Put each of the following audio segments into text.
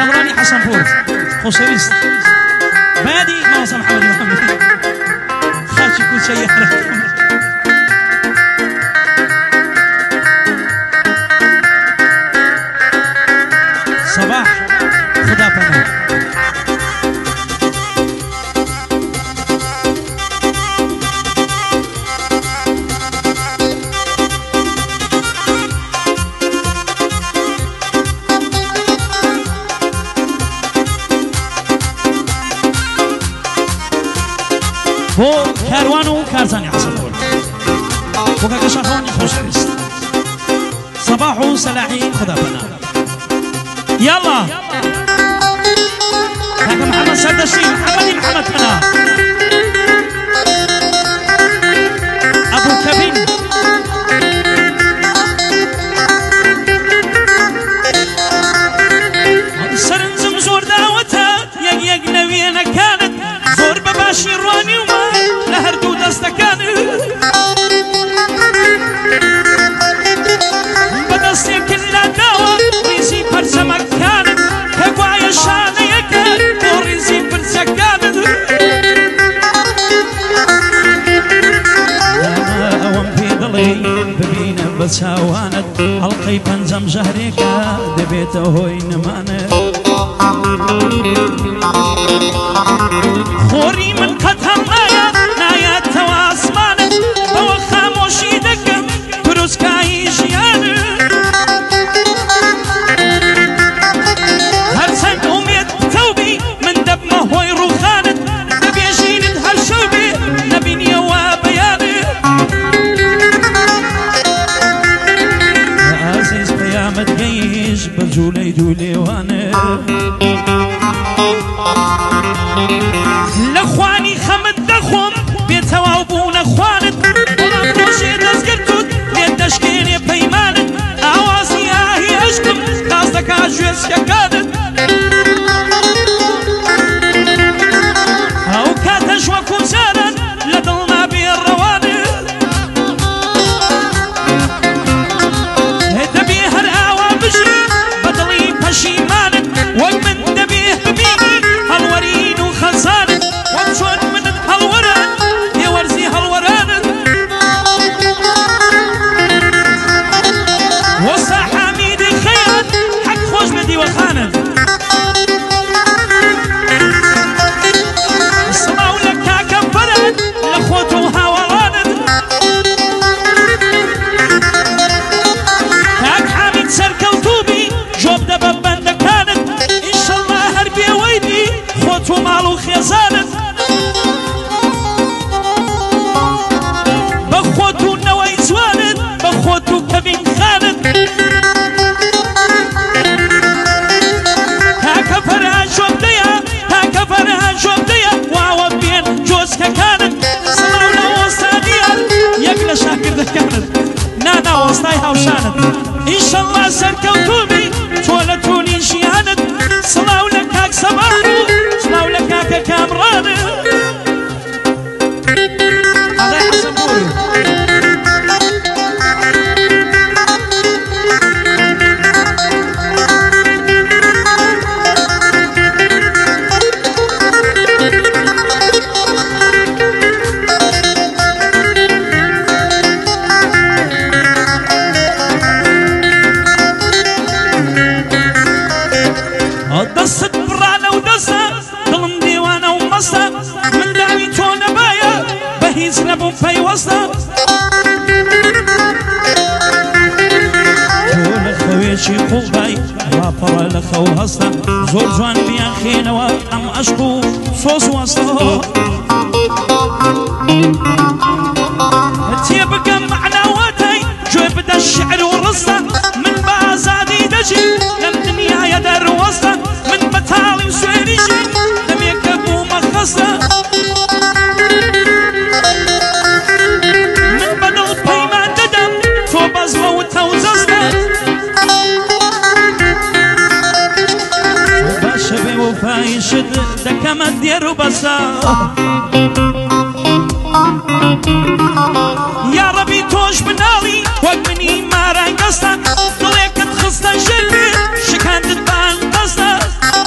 كامراني حسن فور خوشويست بادي ماسة محمد محمد خاشي كل شيء صباح خدا پناه بو کاروان و کارزانی حسن بود بو که شهرانی خوشویست صباح و صلاحی خدا پناه يلا هذا محمد سردشي محمد پناه ابو كبين سرنزم زور دعوتها يق نوينا كانت زور بباشي رواني وما لهردو دستكان بدستي كلها دعوة ريزي برسمك كانت هقوايا شانة يكاد وريزي برسك كانت أنا أوام في ضلي ببينا بس هوانت حلقي بنزم جهريكا دبيته هوي نمانت خوري من قطر نايا تواسمانت هو خاموشي دكا دروس كاي جيانت هرسن أميت توبي من دب ما هوي روخانت نبي جينت هالشوبي نبي نيوا بيانت يا عزيز قيامة جيش بجولي دولي وانا لخواني خمد دخوم بيتوا وبونا خوانت ولا بروشي دزقرتوت ليدشكيني بيمانت اواسي اهي اشكم قاصدك عجوز شكانت او كاتش وكوزانا لدلنا بالروانت دبي هرقاوا بجري بدلي بشيمانت ومن دبي بميني هالورين وخزانت وانشون من هالوران يورزي هالورانت وصا حميد خيرت حق خوش بدي وخانت الصلاة ولك كفرت لخوته وهاورانت هاك حميد سركوتوبي جوب دبب بند كانت إن شاء الله هربي ويدي خوته مالو خيزانت بخوته نوي زوانت بخوته كبين خانت هاك فرها جوب ديا هاك فرها جوب ديا واو بين جوزك كانت صلاة ولا وسطانية يقل شاكر دكانت نانا وسطايها وشانت إن شاء الله سركوتوبي تولتوني شيانت صلاة ولك هاك صباحو صلاة ولك هاك كامرانت هذا حسن بوري دست برانا ودستا ظلم ديوانا ومستا من دعوي تونا بايا بهيز نبو في وسطا تول خويشي قوباي رابر لخو هستا زور جوان بيان خينوا ام اشكو صوص وسطا تيبقى معناواتي جو بدا الشعر ورستا من بازادي دجي لم دنيا يدر وسطا من بتالي وسويريجي لم يكبوا مخصتا من بدل بيمان ندم تو بزمة وتوززتا وباشبي وفاي شد دكما ديرو بسا يا ربي توش بنالي وقمني ما رانقصتا ضليك تخصتا جلبي شكان تتبان قصتا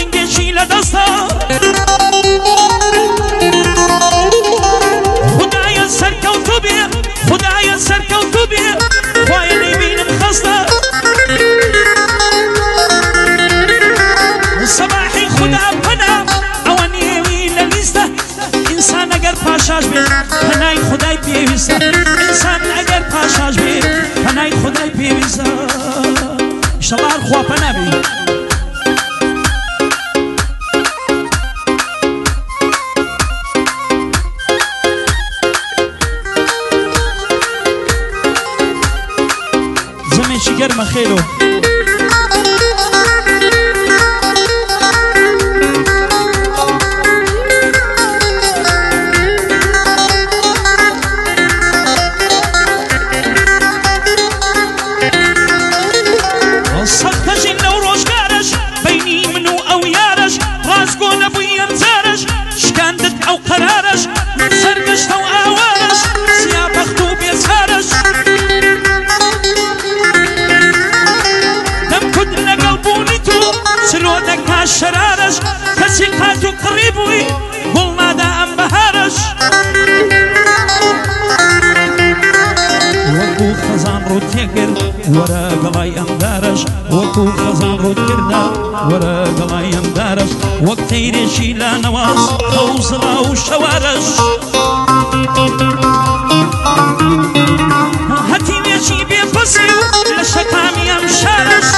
دنگێکی لە دەستە خدایە سەرکەوتوو بێ خدایە سەرکەوتوو بێ خوایە نەیبینم خەستە سەباحی خدا پەنا ئەوە نێوی لە لیستە ئینسان ئەگەر پاشاش بێت پەنای خدای پێویستە ئینسان ئەگەر پاشاش بێت پەنای خدای پێویستە ئینشەڵڵا هەر خوا پەنا بێ زەمێکی گەرمە خێرۆ شرارش کسی قاتو قریبوی گل نادا ام بهارش وەکو خەزان ڕوت تێگر وەرە گەڵای ئەمدارش وەکو خەزان ڕوت کردا وەرە گەڵای ئەمدارش وەک تەیرێکی لا نەواز قەوزڵا و شەوارش هەتیمێکی بێپەسی لە شەقامی ئەم شارش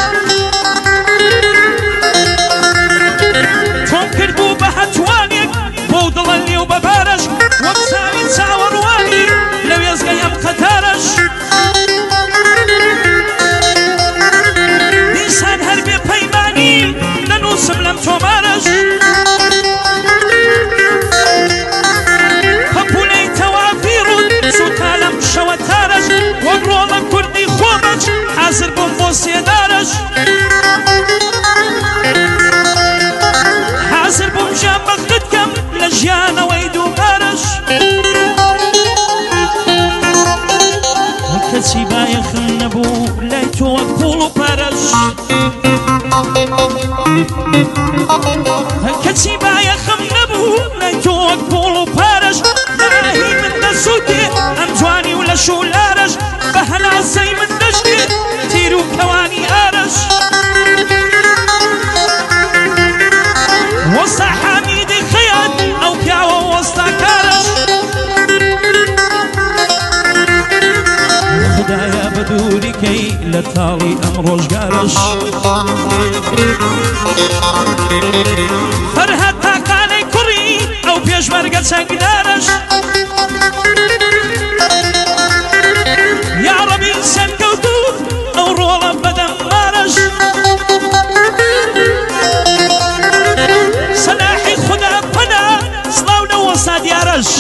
کردبوو بە هەتوانێک بۆ دڵە لێو بەبارەش وەک ساوی چاوەڕوانی لە وێزگەی ئەم قەتارەش دیسان هەر بێ پەیمانی نەنووسم لەم تۆمارەش پەپولەی تەوافی ڕوود سوتا لەم شەوە تارەش وەک ڕۆڵە کوردی خۆمەچ حازر بۆم بۆ سێدارەش حازر بوم ژیان بەختت کەم لە ژیانەوەی دووبارەش کەچی بایەخم نەبوو لای تۆ وەک پوڵ و پارەش کەچی بایەخم نەبوو لای تۆ وەک پوڵ و پارەش نەراهی من دەسووتێ ئەم جوانی و لە شولارەش بە هەناسەی من دەشتێ تیر و کەوانی ئارەش وەستا حامیدی خەیات ئەو پیاوە وەستاکارش خدایە بە دووریکەی لە تاڵی ئەم ڕۆژگارش فەرهەد تاقانەی کوڕی ئەو پێشمەرگە چەنگدارش یا ڕەبی سەرکەوتوو ئەو ڕۆڵە بەدەمبارش سلاحی خدا پەنا سڵاو لە وەستا دیارەش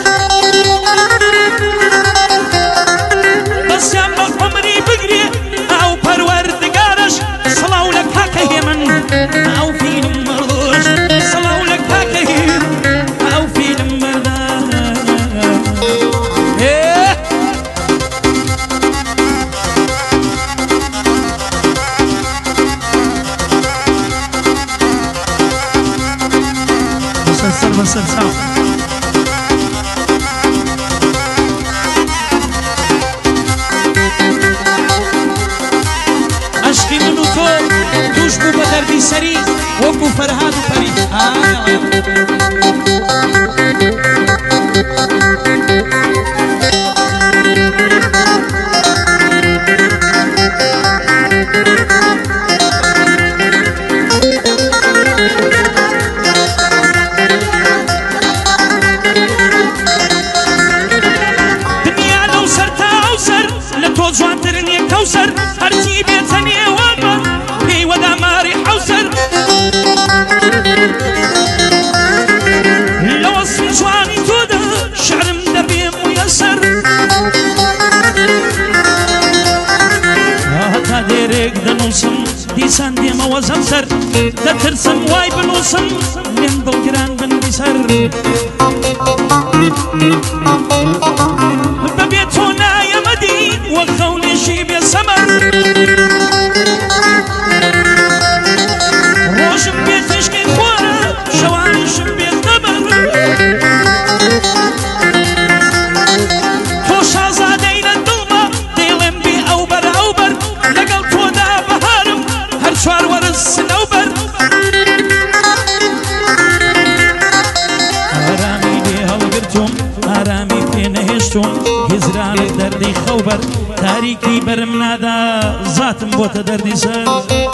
بەسیان بە عومری بگرێ ئەو پەروەردگارش سڵاو لە کاکە هێمن ئەو فیلم مەڕۆژ سڵاو لە کاکە هێمن ئەو فیلم مەردار بەسەر چاو عشقی من و تۆ توش بوو بە دەردی سەری وەکو فەرهاد و پەری حوسر هەرچی بێتە نێوانمە پێی وەدا ماری حوسر لە وەسم جوانی تۆدا شعرم دەبێ مویەسەر هەتا دێرێک دەنووسم دیسان دێمەوە زەمسەر دەترسم وای بنووسم لێم دڵگران بنوی سەر بەبێ تۆ نایەمەدی وەک خەونێشی بێ سەمەر ڕۆژم بێ تشکی تاریکی برم نادا ذاتم بۆتە دەردی سەر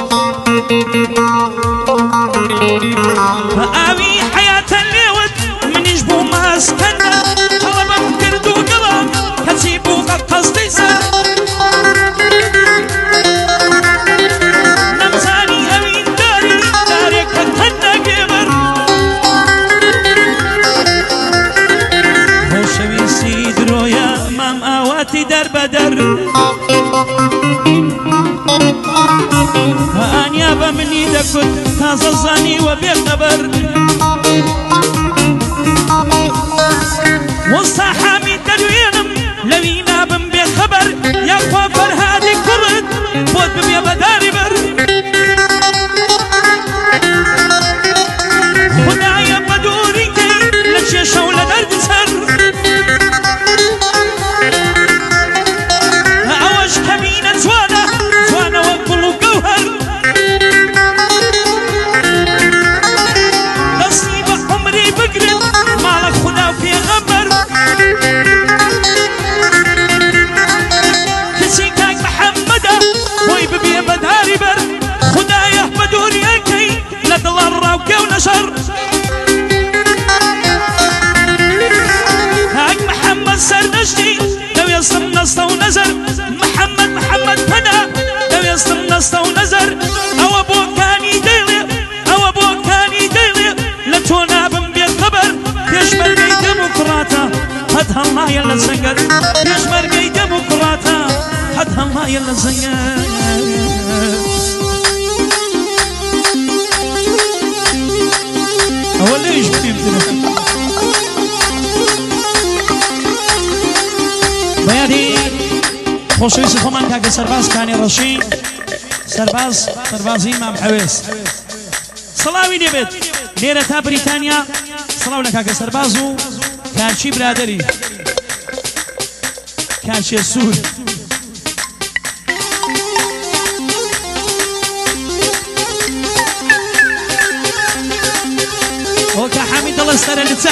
ئاوی حەیاتە لێوت منیش بوو ماسکەندە هەڵەبەم کرد و گڵە کەچی بوو قەستەی سەر نەمزانی ئەوین داری دارێکە تەنە گێبەر خۆشەویستی درۆیە مام ئاواتی دەربەدەر ئانیا بە منی دەکوت تازە زانی وە بێ خەبەر وەستا حامی دەروێنم لەوی نابم بێ خەبەر یاخوا فەرهادی کوڕت بۆت ببێ بەداری بەر خودایە بە دووری کەی لە کێشە و لە دەردی سەر ئەوەش کەمینە جوانە جوانەوە گوڵ و گەوهەر دەستی بە عومری بگرن ماڵە خودا و پێغەمبەر کچی کاک محەممەدە بۆی ببێ بەداری بەر خودایە بە دووریەکەی لە دڵە ڕاوکێ و نەشەر کاک محەممەد سەردەشتی دەوێستم نەستە و نەزەر محەممەد پەنا دەوێستم نەستە و نەزەر ئەوە بۆکانی دەیڵێ ئەوە بۆکانی دەیڵێ لە تۆ نابم بێت خەبەر پێشمەرگەی دەموکڕاتە هەت هەڵنایە لە زەنگەر پێشمەرگەی دەموکڕاتە هەت هەڵنایە لە زەنگەر ئەوە لێش بێمترە بەیادی خۆشەویستی خۆمان کاکە سەرباز کانی ڕەشی سەربازی مام حەوێس سڵاوی دەبێت لێرە تا بریتانیا سڵاو لە کاکە سەرباز و کارچی برادەری کارچێ سوور ئەوە کە حەمید دڵە سەرە لچە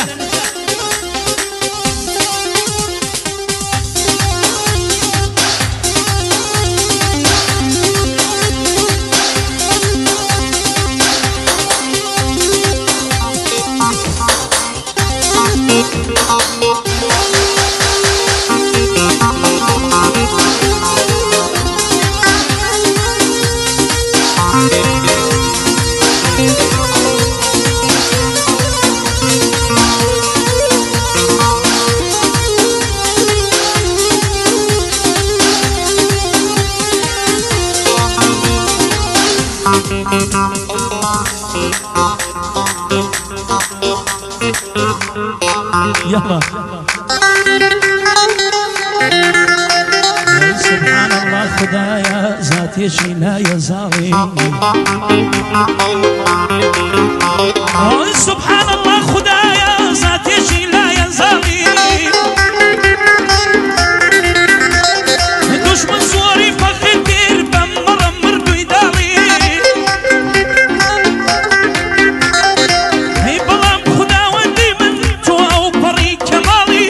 يلا سبحان الله خدايا ذاتي شي لا يزالي سبحان الله خدايا ذاتي شي لا يزالي دشمن زوري فخر دير بمرة مردو يدالي هي بلام خدا ودي من تو او بري كمالي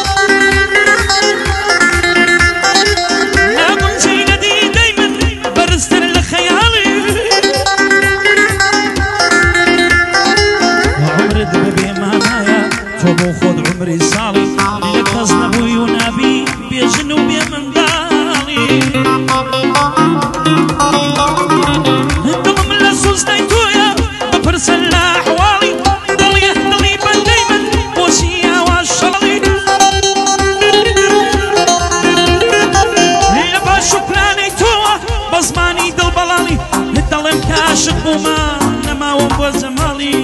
ناقن زينتي دايما برستر لخيالي وعمري دببي معنايا تو بو خود عمري صالي لك ازنبو ينابي بجنوبي من دالي دلم لسوس دايتويا ببرسل احوالي ضلي دايما بوسيا والشلالي لبا شكلاني توا بزماني دل بلالي الدلم كاشف وما نما وبو زمالي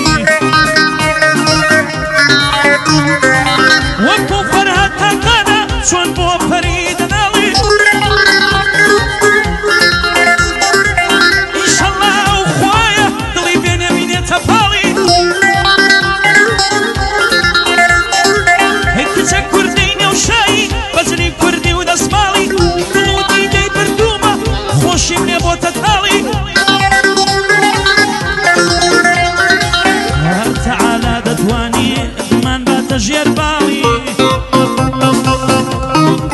وكو فرهد هكذا شون بو فريد نالي إن شاء الله أخوايا دلي بين يميني تفالي هكذا كرديني وشاي بزني كردي ودسمالي دلودي دي بردومة خوشي مني بو تتالي تعالى ددواني ادمان باتجير بالي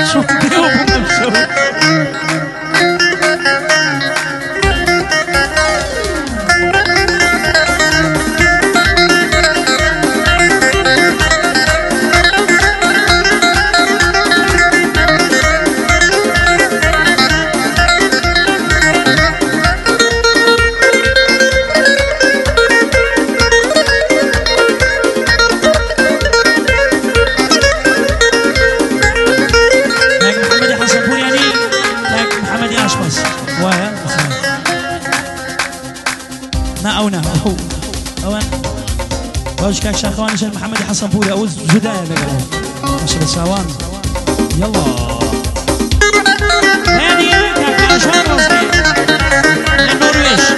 شو اليوم نفسه باش كان شاخوان عشان محمد حسن بوري أوز جدايا بقى عشان الساوان يلا هذه كان شهر النرويج